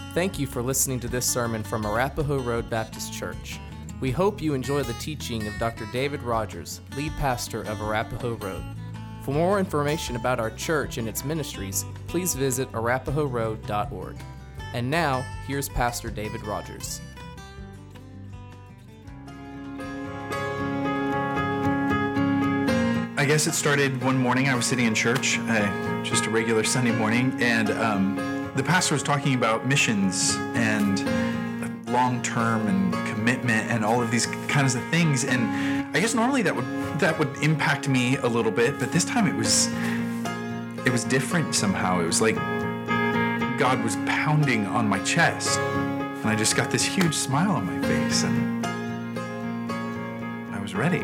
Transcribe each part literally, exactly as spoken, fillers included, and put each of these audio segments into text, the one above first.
Thank you for listening to this sermon from Arapahoe Road Baptist Church. We hope you enjoy the teaching of Doctor David Rogers, lead pastor of Arapahoe Road. For more information about our church and its ministries, please visit arapahoe road dot org. And now, here's Pastor David Rogers. I guess it started one morning. I was sitting in church, uh, just a regular Sunday morning, and um, the pastor was talking about missions and long-term and commitment and all of these kinds of things. And I guess normally that would that would impact me a little bit, but this time it was it was different somehow. It was like God was pounding on my chest, and I just got this huge smile on my face, and I was ready.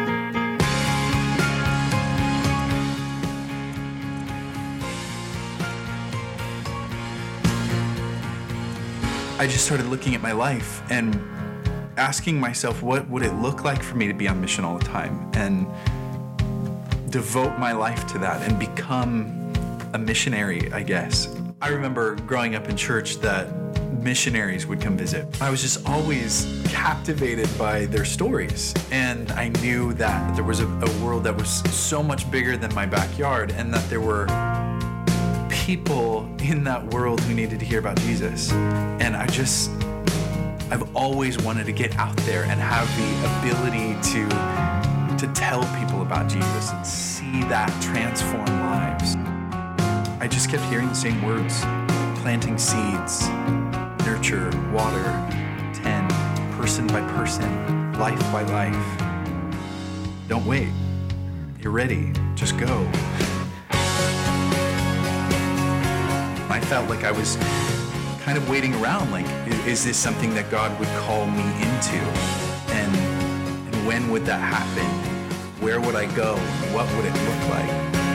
I just started looking at my life and asking myself, what would it look like for me to be on mission all the time and devote my life to that and become a missionary, I guess. I remember growing up in church that missionaries would come visit. I was just always captivated by their stories, and I knew that there was a, a world that was so much bigger than my backyard, and that there were people in that world who needed to hear about Jesus. And I just, I've always wanted to get out there and have the ability to, to tell people about Jesus and see that transform lives. I just kept hearing the same words: planting seeds, nurture, water, tend, person by person, life by life. Don't wait. You're ready. Just go. I felt like I was kind of waiting around, like, is this something that God would call me into? And, and when would that happen? Where would I go? What would it look like?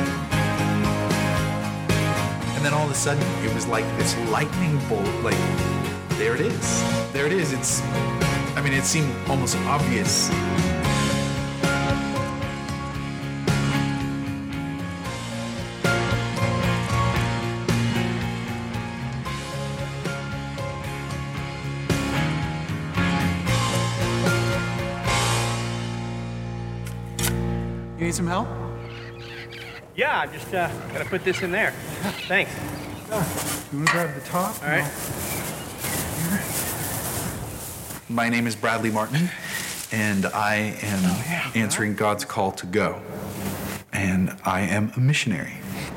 And then all of a sudden, it was like this lightning bolt, like, there it is. There it is. It's, I mean, it seemed almost obvious. You need some help? Yeah, I'm just uh, gotta put this in there. Thanks. You want to grab the top? All right. My name is Bradley Martin, and I am Oh, yeah. answering God's call to go. And I am a missionary.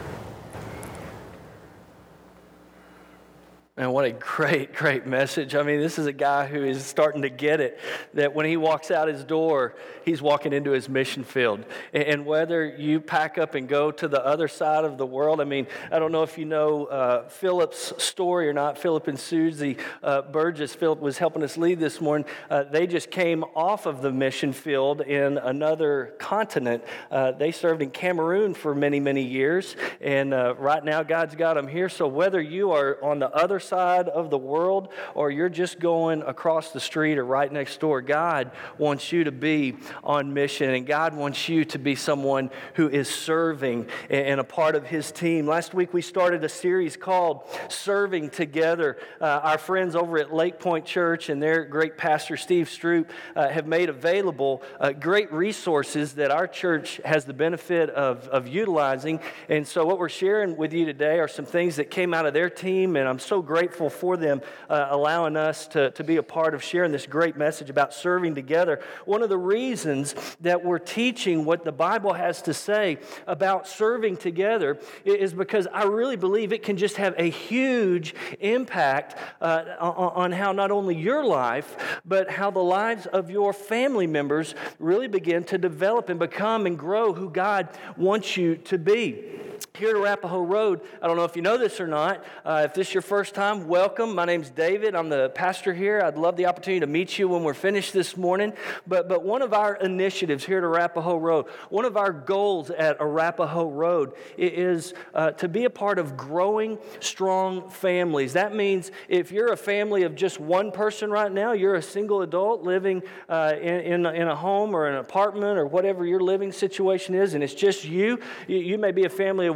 Man, what a great, great message. I mean, this is a guy who is starting to get it, that when he walks out his door, he's walking into his mission field. And whether you pack up and go to the other side of the world, I mean, I don't know if you know uh, Philip's story or not, Philip and Susie uh, Burgess. Philip was helping us lead this morning. Uh, they just came off of the mission field in another continent. Uh, they served in Cameroon for many, many years, and uh, right now God's got them here. So whether you are on the other side of the world or you're just going across the street or right next door, God wants you to be on mission, and God wants you to be someone who is serving and a part of His team. Last week we started a series called Serving Together. Uh, our friends over at Lake Point Church and their great pastor Steve Stroop uh, have made available uh, great resources that our church has the benefit of, of utilizing. And so what we're sharing with you today are some things that came out of their team, and I'm so grateful for them uh, allowing us to, to be a part of sharing this great message about serving together. One of the reasons that we're teaching what the Bible has to say about serving together is because I really believe it can just have a huge impact uh, on, on how not only your life, but how the lives of your family members really begin to develop and become and grow who God wants you to be. Here at Arapahoe Road, I don't know if you know this or not. Uh, if this is your first time, welcome. My name's David. I'm the pastor here. I'd love the opportunity to meet you when we're finished this morning. But but one of our initiatives here at Arapahoe Road, one of our goals at Arapahoe Road is uh, to be a part of growing strong families. That means if you're a family of just one person right now, you're a single adult living uh, in, in, in a home or an apartment or whatever your living situation is, and it's just you. You, you may be a family of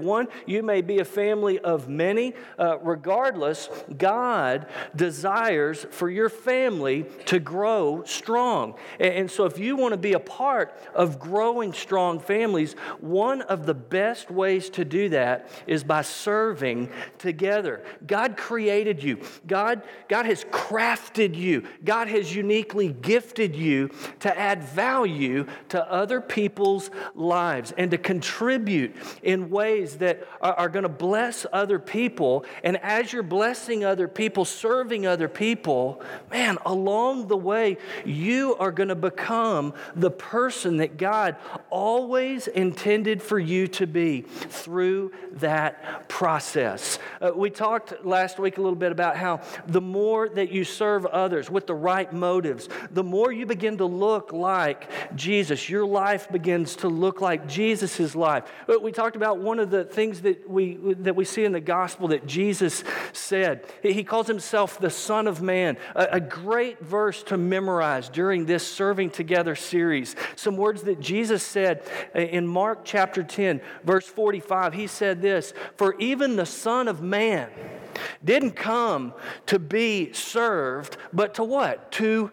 one, you may be a family of many. Uh, regardless, God desires for your family to grow strong. And, and so if you want to be a part of growing strong families, one of the best ways to do that is by serving together. God created you. God, God has crafted you. God has uniquely gifted you to add value to other people's lives and to contribute in ways that are, are going to bless other people. And as you're blessing other people, serving other people, man, along the way, you are going to become the person that God always intended for you to be through that process. Uh, we talked last week a little bit about how the more that you serve others with the right motives, the more you begin to look like Jesus. Your life begins to look like Jesus' life. But we talked about one of the things that we that we see in the gospel that Jesus said. He calls himself the Son of Man, a, a great verse to memorize during this Serving Together series. Some words that Jesus said in Mark chapter ten, verse forty-five. He said this, "For even the Son of Man didn't come to be served, but to what? To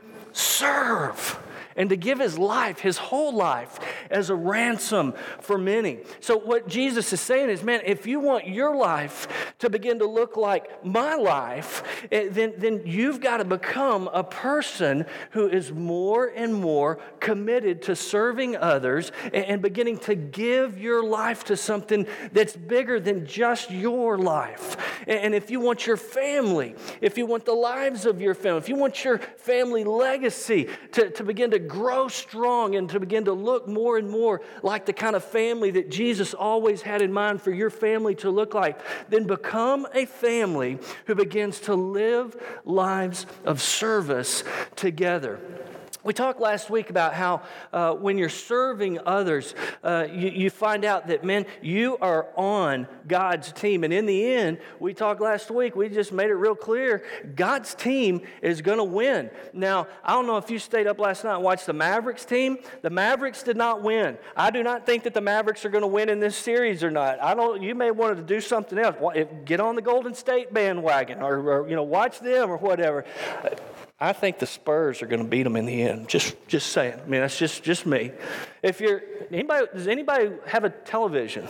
serve." And to give his life, his whole life, as a ransom for many. So what Jesus is saying is, man, if you want your life to begin to look like my life, then, then you've got to become a person who is more and more committed to serving others and beginning to give your life to something that's bigger than just your life. And if you want your family, if you want the lives of your family, if you want your family legacy to, to begin to grow strong and to begin to look more and more like the kind of family that Jesus always had in mind for your family to look like, then become a family who begins to live lives of service together. We talked last week about how uh, when you're serving others, uh, you, you find out that, man, you are on God's team. And in the end, we talked last week, we just made it real clear, God's team is going to win. Now, I don't know if you stayed up last night and watched the Mavericks team. The Mavericks did not win. I do not think that the Mavericks are going to win in this series or not. I don't. You may want to do something else. Get on the Golden State bandwagon or, or you know, watch them or whatever. I think the Spurs are going to beat them in the end. Just, just saying. I mean, that's just, just me. If you're anybody, does anybody have a television?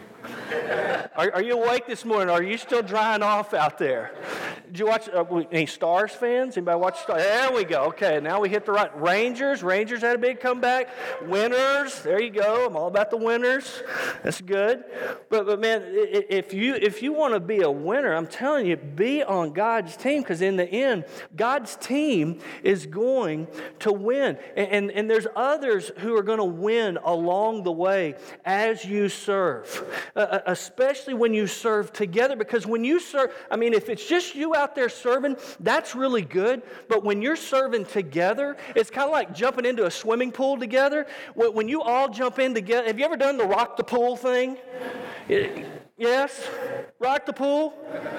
Are, are you awake this morning? Or are you still drying off out there? Did you watch uh, any Stars fans? Anybody watch Stars? There we go. Okay, now we hit the right. Rangers. Rangers had a big comeback. Winners. There you go. I'm all about the winners. That's good. But but man, if you if you want to be a winner, I'm telling you, be on God's team, because in the end, God's team is going to win. And, and, and there's others who are going to win along the way as you serve. Uh, especially when you serve together, because when you serve, I mean, if it's just you out there serving, that's really good. But when you're serving together, it's kind of like jumping into a swimming pool together. When you all jump in together, have you ever done the rock the pool thing? Yes? Rock the pool?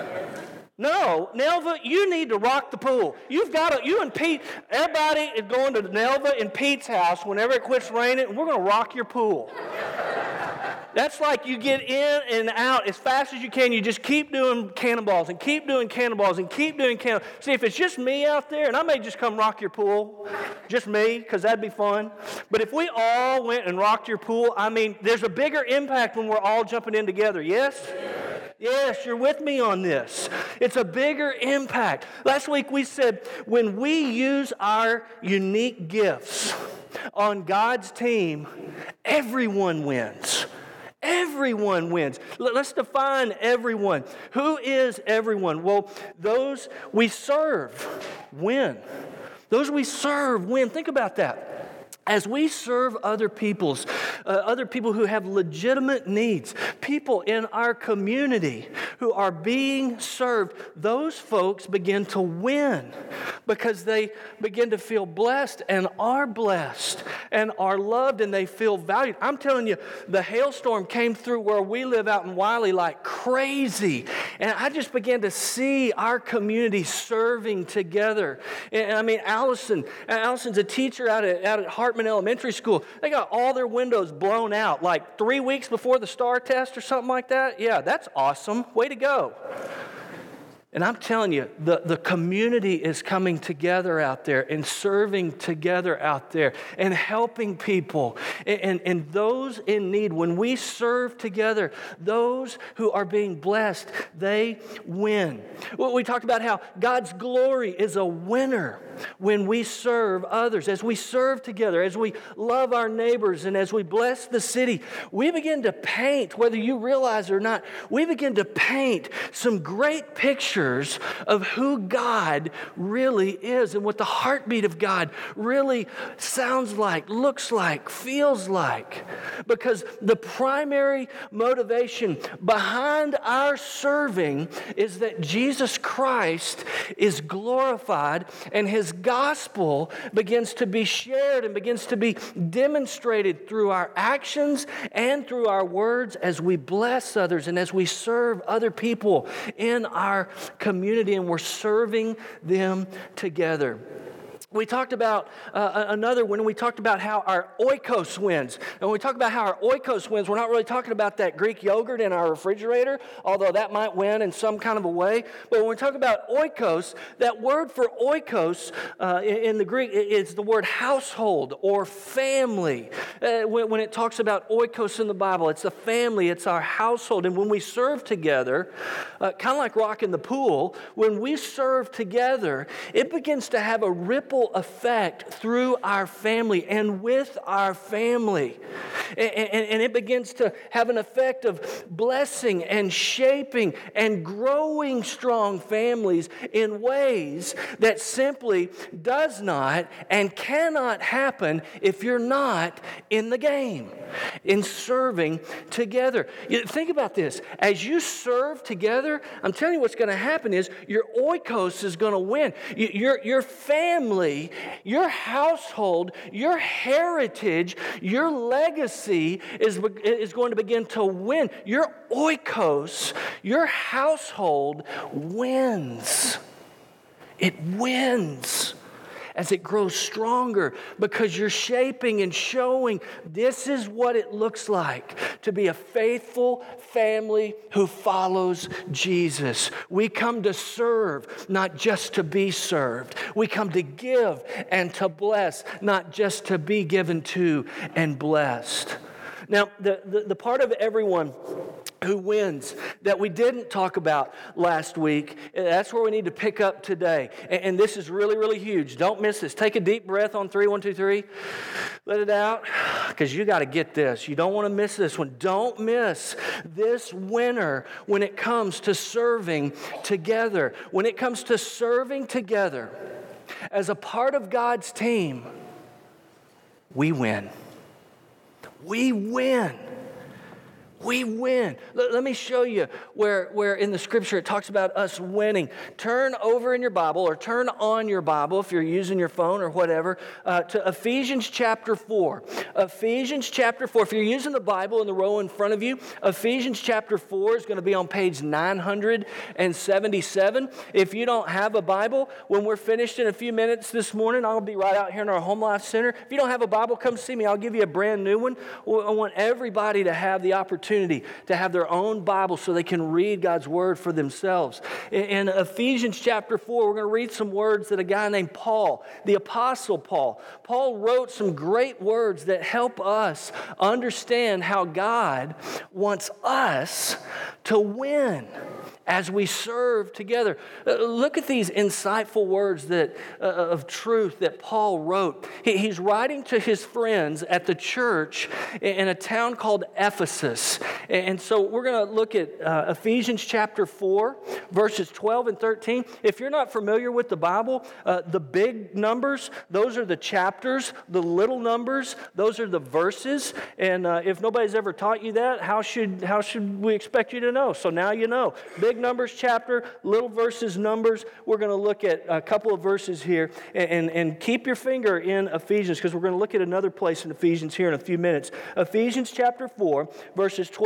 No, Nelva, you need to rock the pool. You've got to, you and Pete, everybody is going to Nelva and Pete's house whenever it quits raining, and we're going to rock your pool. That's like you get in and out as fast as you can. You just keep doing cannonballs and keep doing cannonballs and keep doing cannonballs. See, if it's just me out there, and I may just come rock your pool, just me, because that'd be fun. But if we all went and rocked your pool, I mean, there's a bigger impact when we're all jumping in together, yes? Yes, you're with me on this. It's a bigger impact. Last week we said when we use our unique gifts on God's team, everyone wins. Everyone wins. Let's define everyone. Who is everyone? Well, those we serve win. Those we serve win. Think about that. As we serve other people's, uh, other people who have legitimate needs, people in our community who are being served, those folks begin to win because they begin to feel blessed and are blessed and are loved and they feel valued. I'm telling you, the hailstorm came through where we live out in Wiley like crazy. And I just began to see our community serving together. And I mean, Allison, Allison's a teacher out at, out at Heart Hartman Elementary School, they got all their windows blown out like three weeks before the STAR test or something like that. Yeah, that's awesome. Way to go. And I'm telling you, the, the community is coming together out there and serving together out there and helping people. And, and, and those in need, when we serve together, those who are being blessed, they win. Well, we talked about how God's glory is a winner when we serve others. As we serve together, as we love our neighbors, and as we bless the city, we begin to paint, whether you realize it or not, we begin to paint some great pictures of who God really is and what the heartbeat of God really sounds like, looks like, feels like. Because the primary motivation behind our serving is that Jesus Christ is glorified and His gospel begins to be shared and begins to be demonstrated through our actions and through our words as we bless others and as we serve other people in our community, and we're serving them together. We talked about uh, another one, we talked about how our oikos wins. And when we talk about how our oikos wins, we're not really talking about that Greek yogurt in our refrigerator, although that might win in some kind of a way. But when we talk about oikos, that word for oikos uh, in, in the Greek is the word household or family. Uh, when, when it talks about oikos in the Bible, it's a family, it's our household. And when we serve together, uh, kind of like rocking the pool, when we serve together, it begins to have a ripple effect through our family and with our family. And, and, and it begins to have an effect of blessing and shaping and growing strong families in ways that simply does not and cannot happen if you're not in the game, in serving together. You think about this. As you serve together, I'm telling you what's going to happen is your oikos is going to win. Your, your family, your household, your heritage, your legacy is, is going to begin to win. Your oikos, your household wins. It wins as it grows stronger because you're shaping and showing this is what it looks like to be a faithful family who follows Jesus. We come to serve, not just to be served. We come to give and to bless, not just to be given to and blessed. Now, the, the, the part of everyone who wins that we didn't talk about last week, that's where we need to pick up today. And, and this is really, really huge. Don't miss this. Take a deep breath on three. One, two, three. Let it out, because you got to get this. You don't want to miss this one. Don't miss this winner when it comes to serving together. When it comes to serving together as a part of God's team, we win. We win. We win. Let, let me show you where, where in the scripture it talks about us winning. Turn over in your Bible or turn on your Bible if you're using your phone or whatever uh, to Ephesians chapter four. Ephesians chapter four. If you're using the Bible in the row in front of you, Ephesians chapter four is going to be on page nine hundred seventy-seven. If you don't have a Bible, when we're finished in a few minutes this morning, I'll be right out here in our Home Life Center. If you don't have a Bible, come see me. I'll give you a brand new one. I want everybody to have the opportunity to have their own Bible so they can read God's Word for themselves. In Ephesians chapter four, we're going to read some words that a guy named Paul, the Apostle Paul, Paul wrote some great words that help us understand how God wants us to win as we serve together. Uh, look at these insightful words that uh, of truth that Paul wrote. He, he's writing to his friends at the church in, in a town called Ephesus. And, and so we're going to look at uh, Ephesians chapter four, verses twelve and thirteen. If you're not familiar with the Bible, uh, the big numbers, those are the chapters. The little numbers, those are the verses. And uh, if nobody's ever taught you that, how should, how should we expect you to know? So now you know. Big numbers chapter, little verses numbers. We're going to look at a couple of verses here, and, and, and keep your finger in Ephesians, because we're going to look at another place in Ephesians here in a few minutes. Ephesians chapter four, verses twelve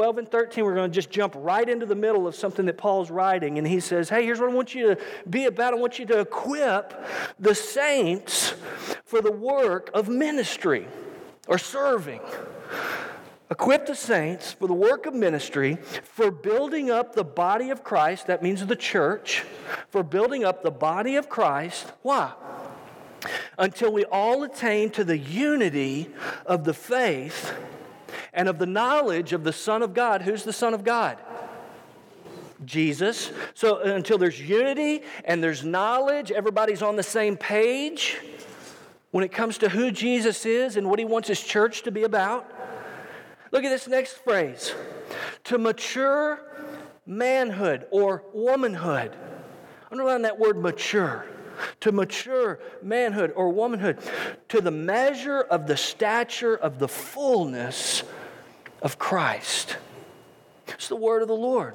twelve and thirteen, we're going to just jump right into the middle of something that Paul's writing. And he says, hey, here's what I want you to be about. I want you to equip the saints for the work of ministry or serving. Equip the saints for the work of ministry, for building up the body of Christ, that means the church, for building up the body of Christ. Why? Until we all attain to the unity of the faith and of the knowledge of the Son of God. Who's the Son of God? Jesus. So until there's unity and there's knowledge, everybody's on the same page when it comes to who Jesus is and what He wants His church to be about. Look at this next phrase. To mature manhood or womanhood. Underline that word mature. To mature manhood or womanhood. To the measure of the stature of the fullness of Christ. It's the word of the Lord.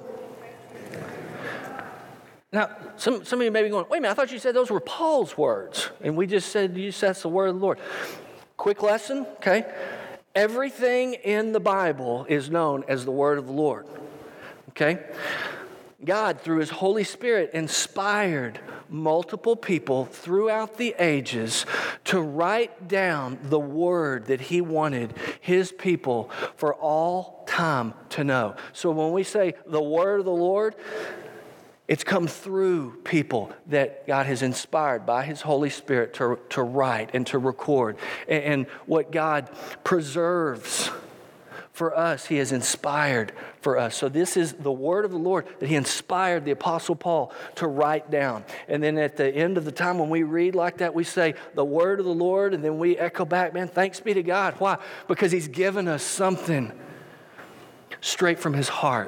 Now, some, some of you may be going, wait a minute, I thought you said those were Paul's words. And we just said, you said that's the word of the Lord. Quick lesson, okay? Everything in the Bible is known as the word of the Lord. Okay? God, through His Holy Spirit, inspired multiple people throughout the ages to write down the word that He wanted His people for all time to know. So when we say the word of the Lord, it's come through people that God has inspired by His Holy Spirit to, to write and to record. And, and what God preserves for us, He has inspired for us. So this is the word of the Lord that He inspired the Apostle Paul to write down. And then at the end of the time when we read like that, we say the word of the Lord, and then we echo back, man, thanks be to God. Why? Because He's given us something straight from His heart,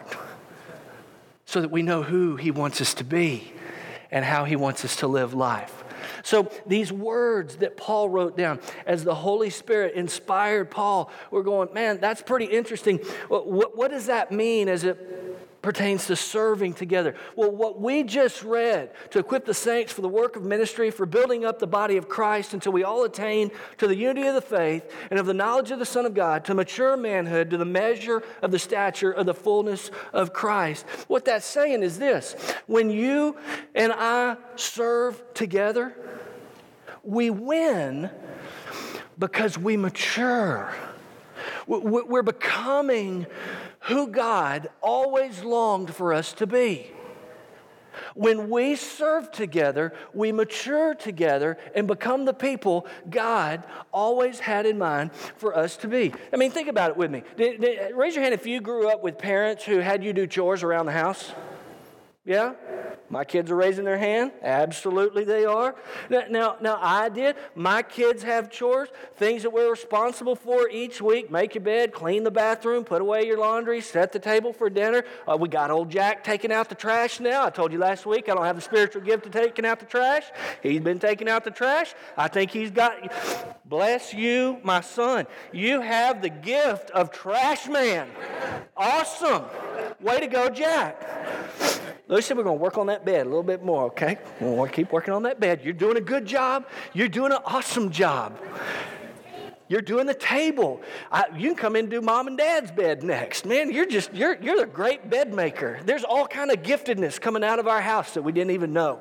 so that we know who He wants us to be and how He wants us to live life. So these words that Paul wrote down as the Holy Spirit inspired Paul, we're going, man, that's pretty interesting. What, what does that mean as it pertains to serving together? Well, what we just read, to equip the saints for the work of ministry, for building up the body of Christ until we all attain to the unity of the faith and of the knowledge of the Son of God, to mature manhood, to the measure of the stature of the fullness of Christ. What that's saying is this: when you and I serve together, we win because we mature. We're becoming who God always longed for us to be. When we serve together, we mature together and become the people God always had in mind for us to be. I mean, think about it with me. Did, did, raise your hand if you grew up with parents who had you do chores around the house. Yeah? My kids are raising their hand. Absolutely they are. Now, now, now, I did. My kids have chores, things that we're responsible for each week. Make your bed, clean the bathroom, put away your laundry, set the table for dinner. Uh, we got old Jack taking out the trash now. I told you last week I don't have the spiritual gift of taking out the trash. He's been taking out the trash. I think he's got, bless you, my son. You have the gift of trash man. Awesome. Way to go, Jack. Lucy said we're going to work on that bed a little bit more, okay? We're going to keep working on that bed. You're doing a good job. You're doing an awesome job. You're doing the table. I, you can come in and do mom and dad's bed next. Man, you're just, you're, you're a great bed maker. There's all kind of giftedness coming out of our house that we didn't even know.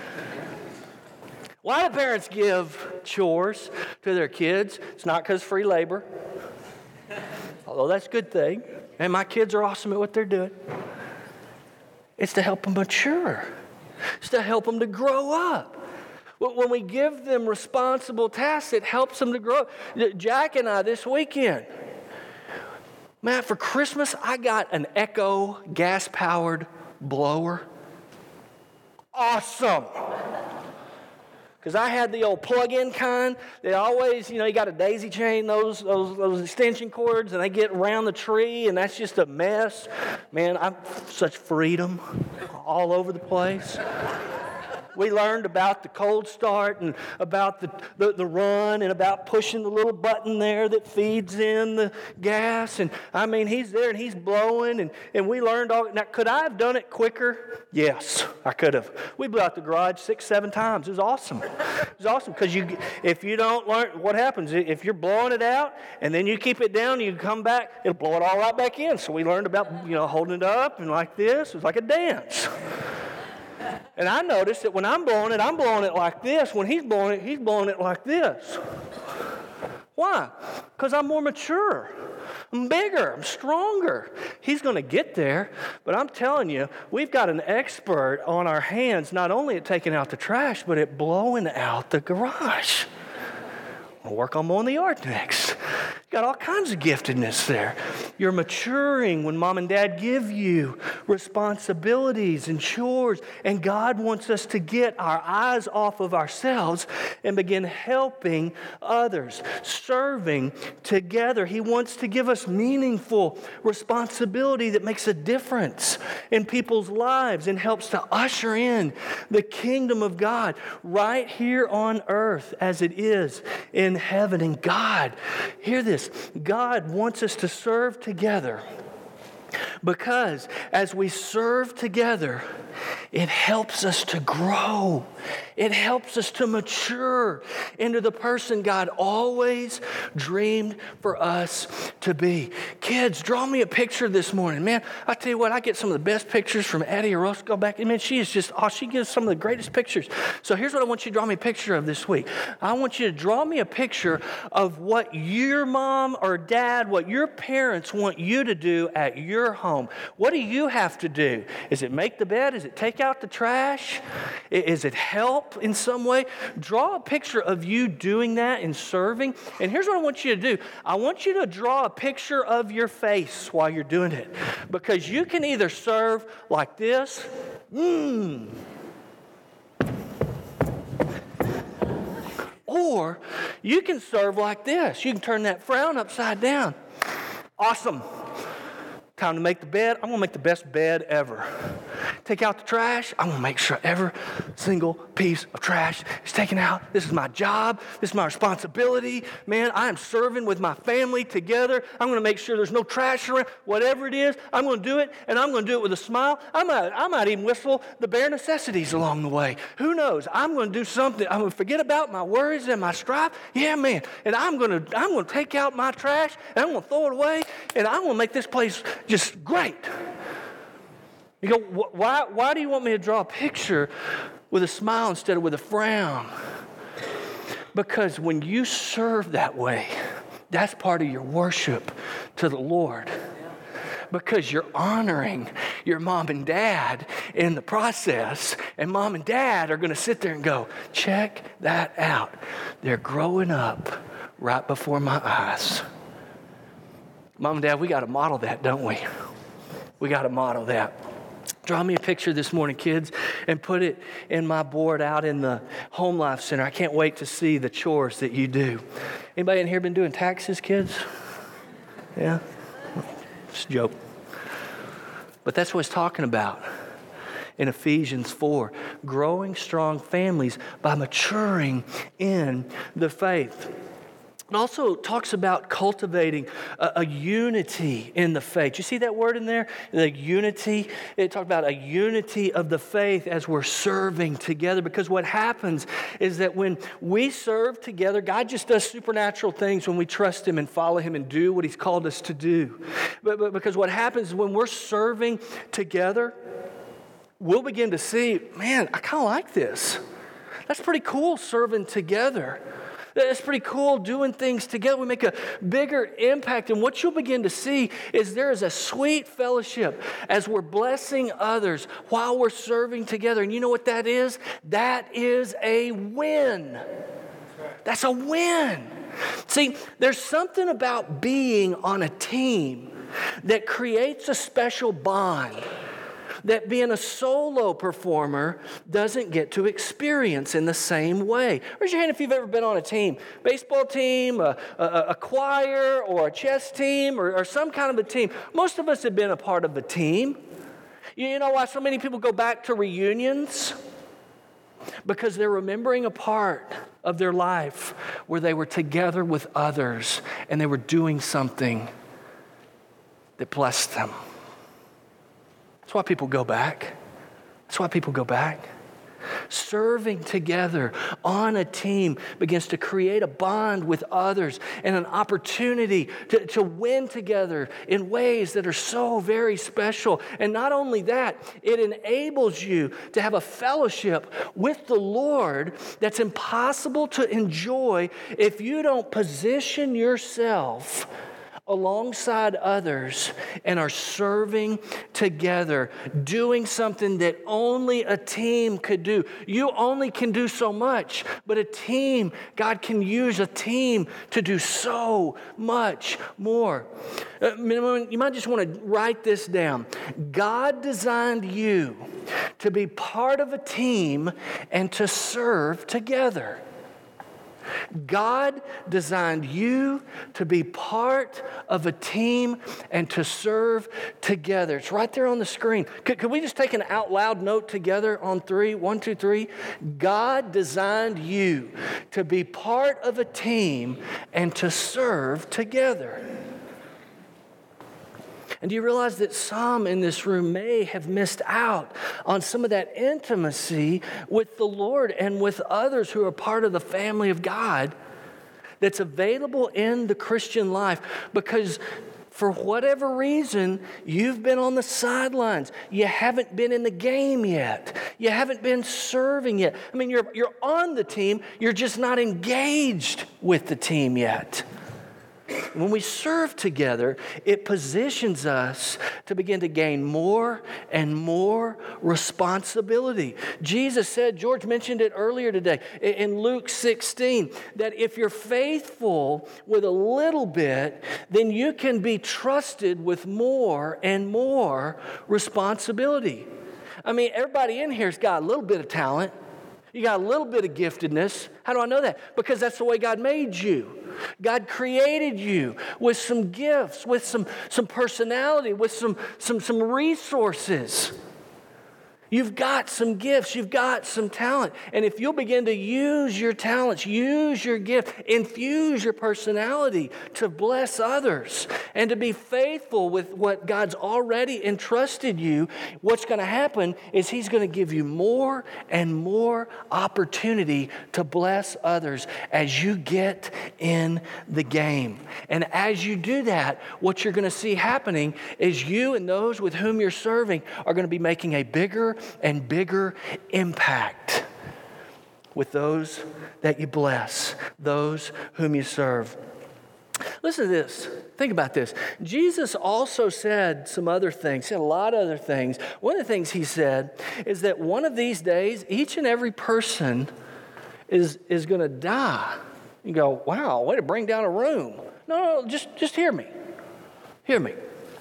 Why do parents give chores to their kids? It's not because free labor, although that's a good thing. And my kids are awesome at what they're doing. It's to help them mature. It's to help them to grow up. When we give them responsible tasks, it helps them to grow up. Jack and I this weekend, man, for Christmas, I got an Echo gas-powered blower. Awesome. Because I had the old plug-in kind. They always, you know, you got to daisy chain those, those those extension cords, and they get around the tree, and that's just a mess. Man, I'm such freedom all over the place. we learned about the cold start and about the, the, the run and about pushing the little button there that feeds in the gas. And I mean, he's there and he's blowing, and, and we learned all. Now, could I have done it quicker? Yes, I could have. We blew out the garage six, seven times. It was awesome. It was awesome because you, if you don't learn, what happens? If you're blowing it out and then you keep it down, you come back, it'll blow it all right back in. So we learned about, you know, holding it up and like this. It was like a dance. And I noticed that when I'm blowing it, I'm blowing it like this. When he's blowing it, he's blowing it like this. Why? Because I'm more mature. I'm bigger. I'm stronger. He's going to get there. But I'm telling you, we've got an expert on our hands, not only at taking out the trash, but at blowing out the garage. I'll work on mowing the yard next. Got all kinds of giftedness there. You're maturing when mom and dad give you responsibilities and chores, and God wants us to get our eyes off of ourselves and begin helping others, serving together. He wants to give us meaningful responsibility that makes a difference in people's lives and helps to usher in the kingdom of God right here on earth as it is in heaven. And God, hear this, God wants us to serve together because as we serve together, it helps us to grow. It helps us to mature into the person God always dreamed for us to be. Kids, draw me a picture this morning. Man, I tell you what, I get some of the best pictures from Eddie Orozco back. I mean, she is just, oh, she gives some of the greatest pictures. So here's what I want you to draw me a picture of this week. I want you to draw me a picture of what your mom or dad, what your parents want you to do at your home. What do you have to do? Is it make the bed? Is it take out the trash? Is it help in some way? Draw a picture of you doing that and serving. And here's what I want you to do. I want you to draw a picture of your face while you're doing it. Because you can either serve like this. Mmm. Or you can serve like this. You can turn that frown upside down. Awesome. Time to make the bed. I'm going to make the best bed ever. Take out the trash. I'm going to make sure every single piece of trash is taken out. This is my job. This is my responsibility. Man, I am serving with my family together. I'm going to make sure there's no trash around. Whatever it is, I'm going to do it, and I'm going to do it with a smile. I might, I might even whistle the bare necessities along the way. Who knows? I'm going to do something. I'm going to forget about my worries and my strife. Yeah, man. And I'm going to, I'm going to take out my trash, and I'm going to throw it away, and I'm going to make this place just great. You go, why, why do you want me to draw a picture with a smile instead of with a frown? Because when you serve that way, that's part of your worship to the Lord. Because you're honoring your mom and dad in the process, and mom and dad are going to sit there and go, check that out. They're growing up right before my eyes. Mom and dad, we got to model that, don't we? We got to model that. Draw me a picture this morning, kids, and put it in my board out in the Home Life Center. I can't wait to see the chores that you do. Anybody in here been doing taxes, kids? Yeah? It's a joke. But that's what it's talking about in Ephesians four. Growing strong families by maturing in the faith. It also talks about cultivating a, a unity in the faith. You see that word in there? The unity. It talks about a unity of the faith as we're serving together. Because what happens is that when we serve together, God just does supernatural things when we trust Him and follow Him and do what He's called us to do. But, but because what happens is when we're serving together, we'll begin to see, man, I kind of like this. That's pretty cool, serving together. It's pretty cool doing things together. We make a bigger impact. And what you'll begin to see is there is a sweet fellowship as we're blessing others while we're serving together. And you know what that is? That is a win. That's a win. See, there's something about being on a team that creates a special bond that being a solo performer doesn't get to experience in the same way. Raise your hand if you've ever been on a team. Baseball team, a, a, a choir, or a chess team, or, or some kind of a team. Most of us have been a part of a team. You know why so many people go back to reunions? Because they're remembering a part of their life where they were together with others and they were doing something that blessed them. That's why people go back. That's why people go back. Serving together on a team begins to create a bond with others and an opportunity to, to win together in ways that are so very special. And not only that, it enables you to have a fellowship with the Lord that's impossible to enjoy if you don't position yourself alongside others and are serving together, doing something that only a team could do. You only can do so much, but a team, God can use a team to do so much more. Uh, you might just want to write this down. God designed you to be part of a team and to serve together. God designed you to be part of a team and to serve together. It's right there on the screen. Could, could we just take an out loud note together on three? One, two, three. God designed you to be part of a team and to serve together. And do you realize that some in this room may have missed out on some of that intimacy with the Lord and with others who are part of the family of God that's available in the Christian life because for whatever reason, you've been on the sidelines. You haven't been in the game yet. You haven't been serving yet. I mean, you're, you're on the team. You're just not engaged with the team yet. When we serve together, it positions us to begin to gain more and more responsibility. Jesus said, George mentioned it earlier today, in Luke sixteen, that if you're faithful with a little bit, then you can be trusted with more and more responsibility. I mean, everybody in here's got a little bit of talent. You got a little bit of giftedness. How do I know that? Because that's the way God made you. God created you with some gifts, with some, some personality, with some, some, some resources. You've got some gifts. You've got some talent. And if you'll begin to use your talents, use your gift, infuse your personality to bless others and to be faithful with what God's already entrusted you, what's going to happen is He's going to give you more and more opportunity to bless others as you get in the game. And as you do that, what you're going to see happening is you and those with whom you're serving are going to be making a bigger and bigger impact with those that you bless, those whom you serve. Listen to this. Think about this. Jesus also said some other things, said a lot of other things. One of the things He said is that one of these days, each and every person is, is going to die. You go, wow, way to bring down a room. No, no, just, just hear me. Hear me.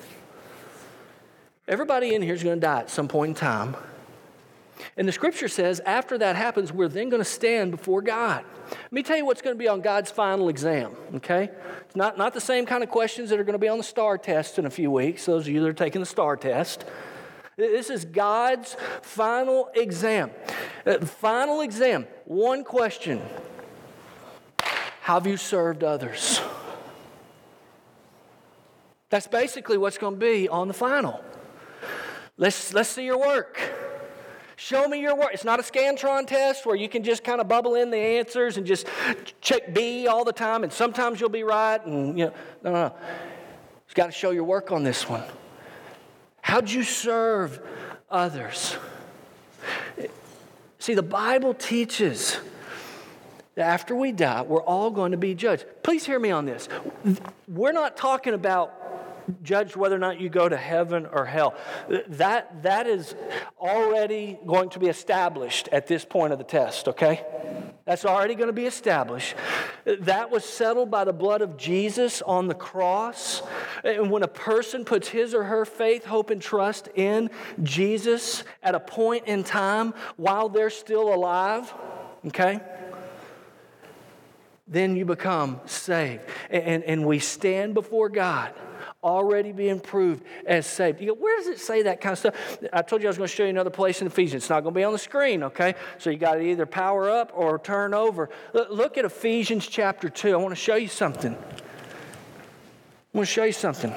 Everybody in here is going to die at some point in time. And the scripture says after that happens, we're then going to stand before God. Let me tell you what's going to be on God's final exam, okay? It's not, not the same kind of questions that are going to be on the STAR test in a few weeks, those of you that are taking the STAR test. This is God's final exam. Uh, final exam, one question. How have you served others? That's basically what's going to be on the final. Let's, let's see your work. Show me your work. It's not a Scantron test where you can just kind of bubble in the answers and just check B all the time, and sometimes you'll be right. And you know, no, no, no. You've got to show your work on this one. How'd you serve others? See, the Bible teaches that after we die, we're all going to be judged. Please hear me on this. We're not talking about judged whether or not you go to heaven or hell. That, that is already going to be established at this point of the test, okay? That's already going to be established. That was settled by the blood of Jesus on the cross. And when a person puts his or her faith, hope, and trust in Jesus at a point in time while they're still alive, okay? Then you become saved. And, and we stand before God already being proved as saved. You go, where does it say that kind of stuff? I told you I was going to show you another place in Ephesians. It's not going to be on the screen, okay? So you got to either power up or turn over. Look at Ephesians chapter two. I want to show you something. I want to show you something.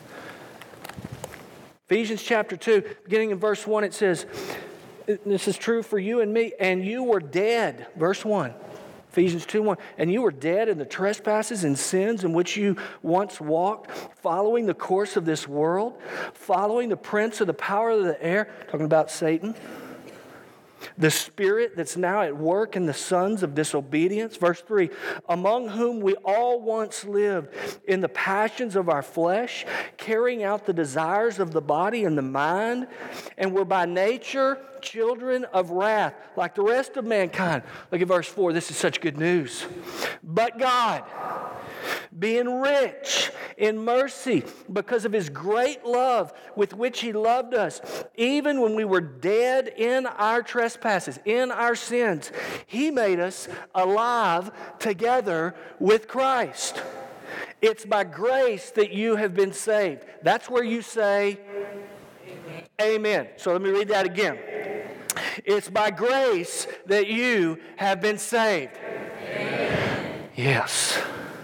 Ephesians chapter two, beginning in verse one, it says, this is true for you and me, and you were dead. Verse one. Ephesians two one, and you were dead in the trespasses and sins in which you once walked, following the course of this world, following the prince of the power of the air, talking about Satan, the spirit that's now at work in the sons of disobedience. Verse three, among whom we all once lived in the passions of our flesh, carrying out the desires of the body and the mind, and were by nature children of wrath, like the rest of mankind. Look at verse four. This is such good news. But God, being rich in mercy because of His great love with which He loved us, even when we were dead in our trespasses, in our sins, He made us alive together with Christ. It's by grace that you have been saved. That's where you say Amen. Amen. So let me read that again. It's by grace that you have been saved. Amen. Yes.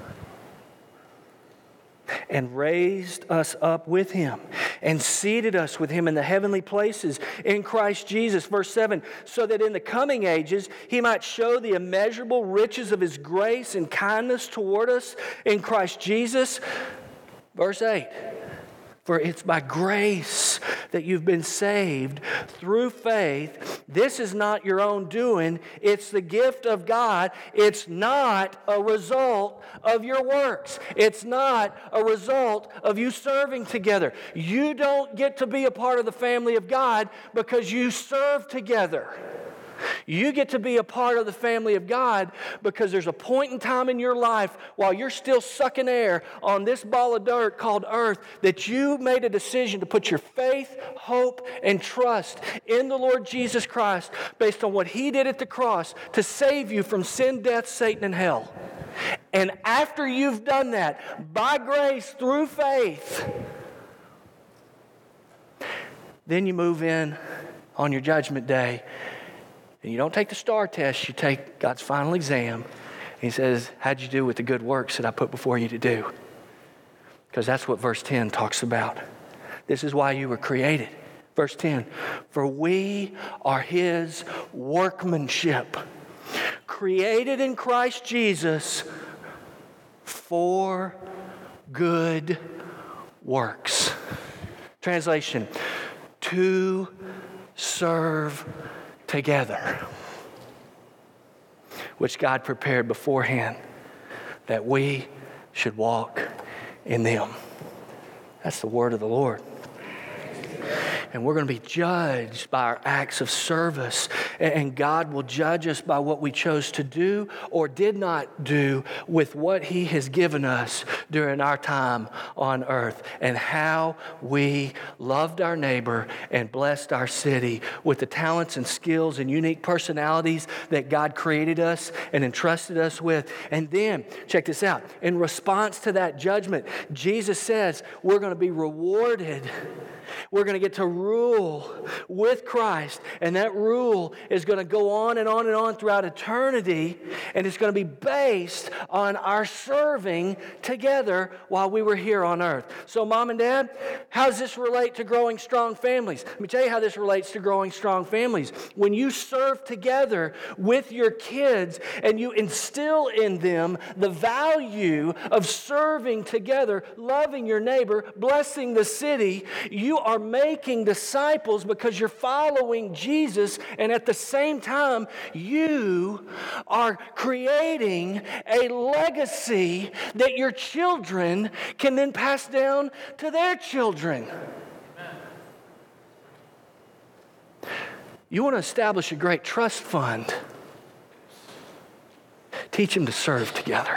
And raised us up with Him and seated us with Him in the heavenly places in Christ Jesus. Verse seven, so that in the coming ages He might show the immeasurable riches of His grace and kindness toward us in Christ Jesus. Verse eight, for it's by grace that you've been saved through faith. This is not your own doing. It's the gift of God. It's not a result of your works. It's not a result of you serving together. You don't get to be a part of the family of God because you serve together. You get to be a part of the family of God because there's a point in time in your life while you're still sucking air on this ball of dirt called earth that you made a decision to put your faith, hope, and trust in the Lord Jesus Christ based on what He did at the cross to save you from sin, death, Satan, and hell. And after you've done that, by grace, through faith, then you move in on your judgment day. And you don't take the STAR test, you take God's final exam. He says, how'd you do with the good works that I put before you to do? Because that's what verse ten talks about. This is why you were created. Verse ten, for we are His workmanship, created in Christ Jesus for good works. Translation, to serve together, which God prepared beforehand that we should walk in them. That's the word of the Lord. And we're going to be judged by our acts of service. And God will judge us by what we chose to do or did not do with what He has given us during our time on earth. And how we loved our neighbor and blessed our city with the talents and skills and unique personalities that God created us and entrusted us with. And then, check this out. In response to that judgment, Jesus says we're going to be rewarded. We're going to get to rule with Christ, and that rule is going to go on and on and on throughout eternity, and it's going to be based on our serving together while we were here on earth. So, Mom and Dad, how does this relate to growing strong families? Let me tell you how this relates to growing strong families. When you serve together with your kids and you instill in them the value of serving together, loving your neighbor, blessing the city, you are making disciples because you're following Jesus, and at the same time, you are creating a legacy that your children can then pass down to their children. You want to establish a great trust fund. Teach them to serve together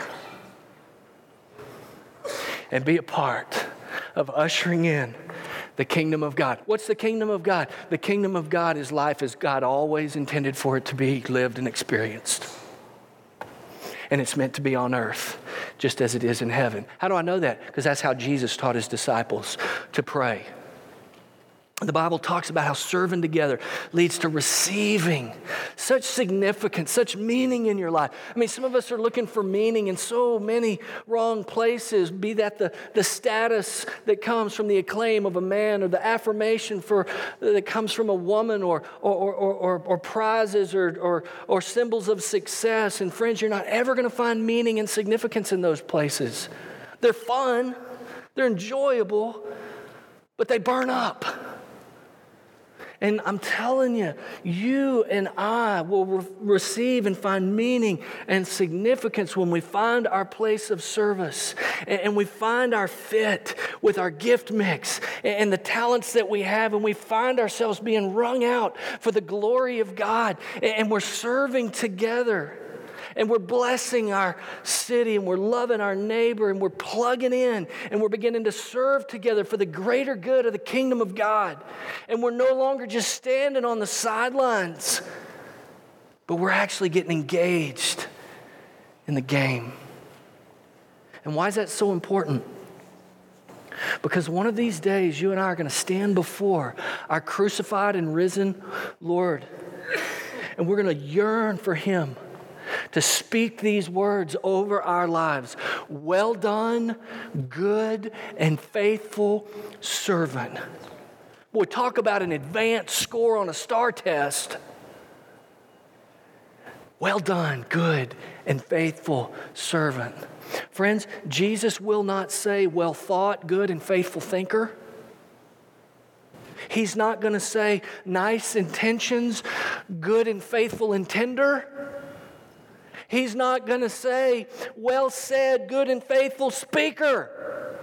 and be a part of ushering in the kingdom of God. What's the kingdom of God? The kingdom of God is life as God always intended for it to be lived and experienced. And it's meant to be on earth. just as it is in heaven. How do I know that? Because that's how Jesus taught his disciples to pray. The Bible talks about how serving together leads to receiving such significance, such meaning in your life. I mean, some of us are looking for meaning in so many wrong places, be that the, the status that comes from the acclaim of a man or the affirmation for, that comes from a woman or, or, or, or, or prizes or, or, or symbols of success. And friends, you're not ever going to find meaning and significance in those places. They're fun, they're enjoyable, but they burn up. And I'm telling you, you and I will re- receive and find meaning and significance when we find our place of service and, and we find our fit with our gift mix and, and the talents that we have, and we find ourselves being wrung out for the glory of God, and, and we're serving together. And we're blessing our city, and we're loving our neighbor, and we're plugging in, and we're beginning to serve together for the greater good of the kingdom of God. And we're no longer just standing on the sidelines, but we're actually getting engaged in the game. And why is that so important? Because one of these days, you and I are going to stand before our crucified and risen Lord, and we're going to yearn for him to speak these words over our lives. Well done, good and faithful servant. Boy, talk about an advanced score on a STAR test. Well done, good and faithful servant. Friends, Jesus will not say, well thought, good and faithful thinker. He's not going to say, nice intentions, good and faithful intender. He's not going to say, well said, good and faithful speaker.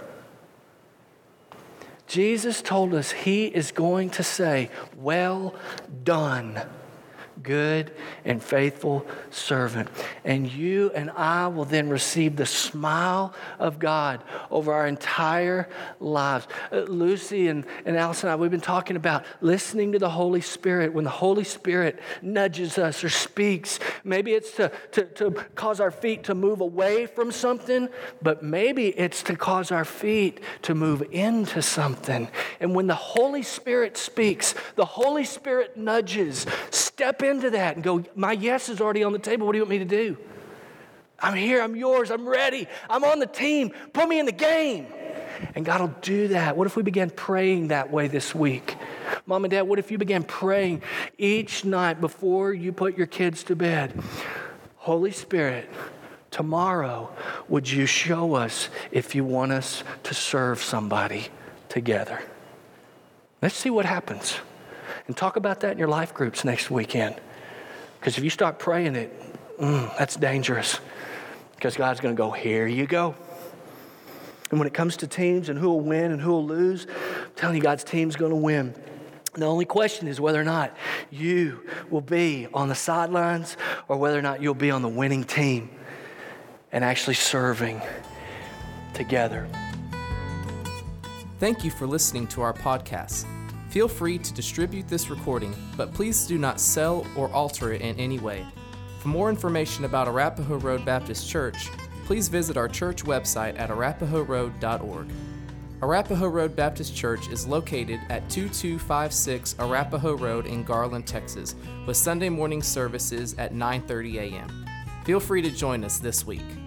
Jesus told us he is going to say, well done, good and faithful servant. And you and I will then receive the smile of God over our entire lives. Uh, Lucy and, and Allison and I, we've been talking about listening to the Holy Spirit. When the Holy Spirit nudges us or speaks, maybe it's to, to, to cause our feet to move away from something, but maybe it's to cause our feet to move into something. And when the Holy Spirit speaks, the Holy Spirit nudges. Step into that and go, my yes is already on the table. What do you want me to do? I'm here. I'm yours. I'm ready. I'm on the team. Put me in the game. And God will do that. What if we began praying that way this week? Mom and Dad, what if you began praying each night before you put your kids to bed? Holy Spirit, tomorrow, would you show us if you want us to serve somebody together? Let's see what happens. And talk about that in your life groups next weekend. Because if you start praying it, mm, that's dangerous. Because God's going to go, here you go. And when it comes to teams and who will win and who will lose, I'm telling you, God's team's going to win. The only question is whether or not you will be on the sidelines or whether or not you'll be on the winning team and actually serving together. Thank you for listening to our podcast. Feel free to distribute this recording, but please do not sell or alter it in any way. For more information about Arapahoe Road Baptist Church, please visit our church website at arapahoe road dot org. Arapahoe Road Baptist Church is located at two two five six Arapahoe Road in Garland, Texas, with Sunday morning services at nine thirty a.m. Feel free to join us this week.